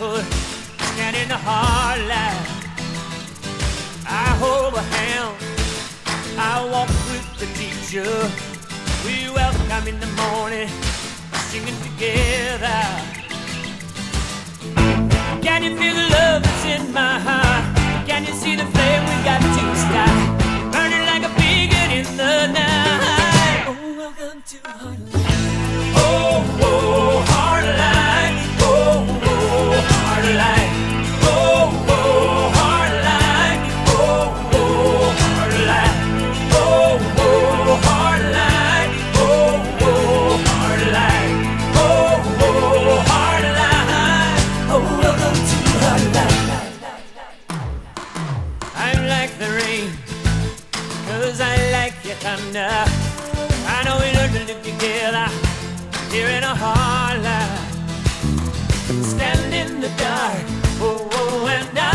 barefoot, stand in the hard light. I hold a hand, I walk with the teacher. We welcome in the morning, singing together. Can you feel the love that's in my heart? Can you see the flame we got to start? Burning like a beacon in the night. Oh, welcome to Heartline. Oh, oh, Heartline. Oh, oh, Heartline. Oh, oh, Heartline. Oh, oh, Heartline. Oh, oh, Heartline. Oh, oh, Heartline. Oh, oh, Heartline. Oh, welcome to Heartline. I'm like the rain, 'cause I like your thunder. I know we learned to live together here in a hard life. Stand in the dark, oh, oh, and I